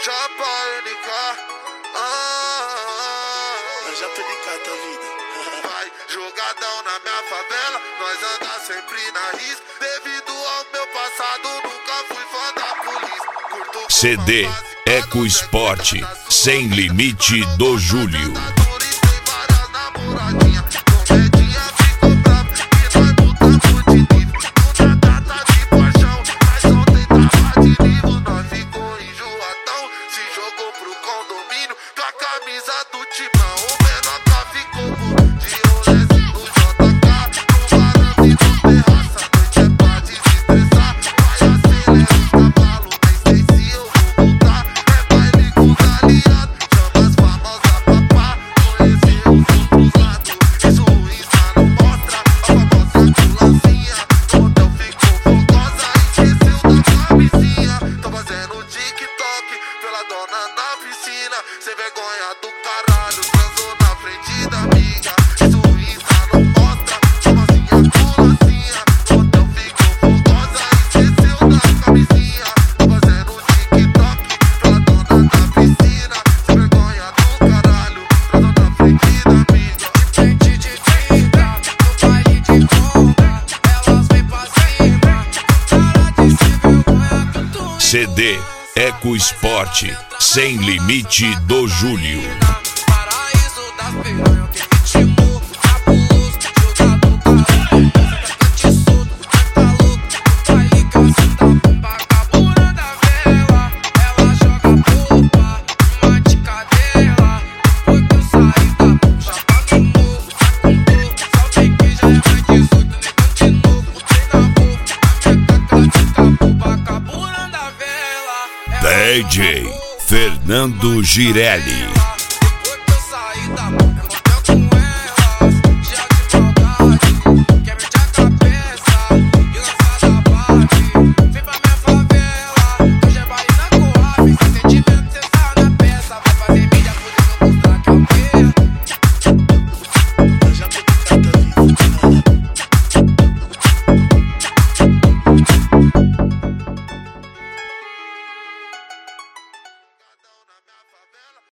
Chapa NK. Eu já tô ligado, tá vida. Vai jogadão na minha favela, nós anda sempre na risca. Devido ao meu passado, nunca fui fã da polícia. Curto CD Eco Esporte, Sem Limite do Júlio. Camisa do Timão, o menor tá ficou de rolê no JK. No varanda e no terraça, noite é pra desestressar. Vai acelerar os cavalos, nem sei se eu vou voltar. É baile com os aliados, chama as famosas papá. Conhecer os outros lados, isso Insta não mostra. A famosa culacinha, no hotel ficou fogosa. Esqueceu da camisinha, tô fazendo TikTok pela dona na piscina. Sem vergonha do caralho, transou na frente da amiga. Isso Insta não mostra, famosinha culacinha. No hotel ficou fogosa, esqueceu da camisinha. Tô fazendo TikTok pela dona na piscina. Sem vergonha do caralho, transou na frente da amiga. Frente de vida, no baile de ronda, elas vêm pra cima. Cara de se vergonha tudo. CD Eco Esporte, Sem Limite do Júlio. Paraíso das piranhas, que ritmo cabuloso, jogador caralho, atacante solto, tá louco, baile cansado, vagabunda da vela, ela joga popa, uma de cadela, foi que eu saí da bucha, pra no morro, tá com dor, só vem que já é mais 18, negão de novo, botei na boca, a minha clássica boba, vagabunda da vela. DJ Fernando Girelli.